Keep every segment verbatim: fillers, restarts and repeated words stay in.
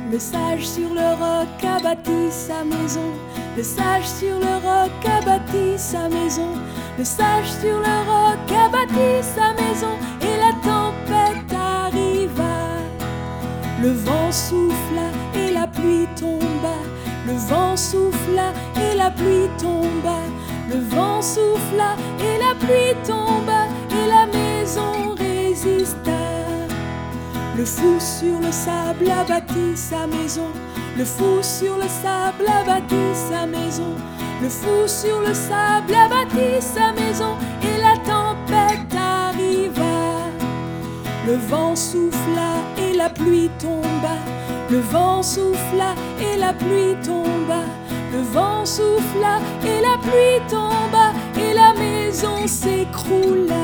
Le sage sur le roc a bâti sa maison. Le sage sur le roc a bâti sa maison. Le sage sur le roc a bâti sa maison. Et la tempête arriva. Le vent souffla et la pluie tomba. Le vent souffla et la pluie tomba. Le vent souffla et la pluie tomba. Et la maison résista. Le fou sur le sable a bâti sa maison. Le fou sur le sable a bâti sa maison. Le fou sur le sable a bâti sa maison. Et la tempête arriva. Le vent souffla et la pluie tomba. Le vent souffla et la pluie tomba. Le vent souffla et la pluie tomba. Et la maison s'écroula.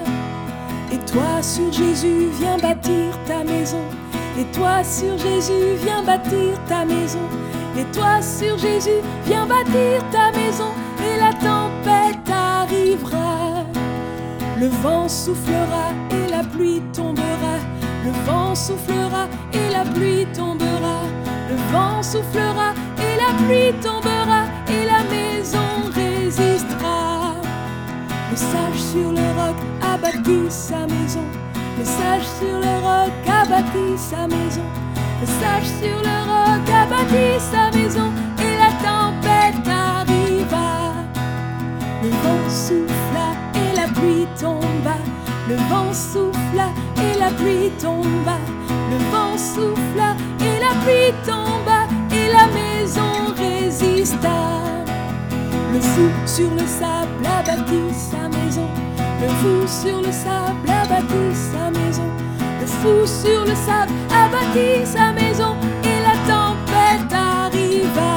Et toi sur Jésus viens bâtir ta maison. Et toi sur Jésus viens bâtir ta maison. Et toi sur Jésus viens bâtir ta maison. Et la tempête arrivera. Le vent soufflera et la pluie tombera. Le vent soufflera et la pluie tombera. Le vent soufflera et la pluie tombera. Et la maison résistera. Le sage sur le roc a bâti sa maison. Le sage sur le roc a bâti sa maison. Le sage sur le roc a bâti sa maison. Et la tempête arriva. Le vent souffla et la pluie tomba. Le vent souffla et la pluie tomba. Le vent souffla et la pluie tomba. Et la maison résista. Le fou sur le sable a bâti sa maison. Le fou sur le sable a bâti sa maison. Le fou sur le sable a bâti sa maison. Et la tempête arriva.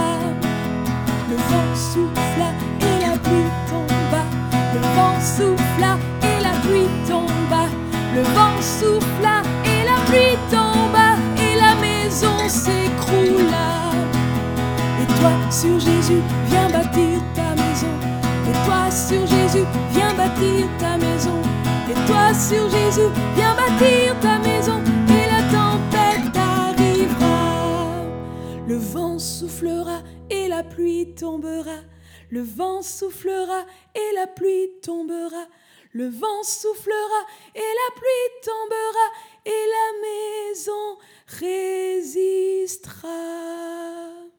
Le vent souffla et la pluie tomba. Le vent souffla et la pluie tomba. Le vent souffla et la pluie tomba. Et la maison s'écroula. Et toi sur Jésus viens bâtir ta maison. Et toi sur Jésus viens bâtir ta maison. Et toi sur Jésus viens bâtir ta maison. Et la tempête arrivera. Le vent soufflera et la pluie tombera. Le vent soufflera et la pluie tombera. Le vent soufflera et la pluie tombera. Et la maison résistera.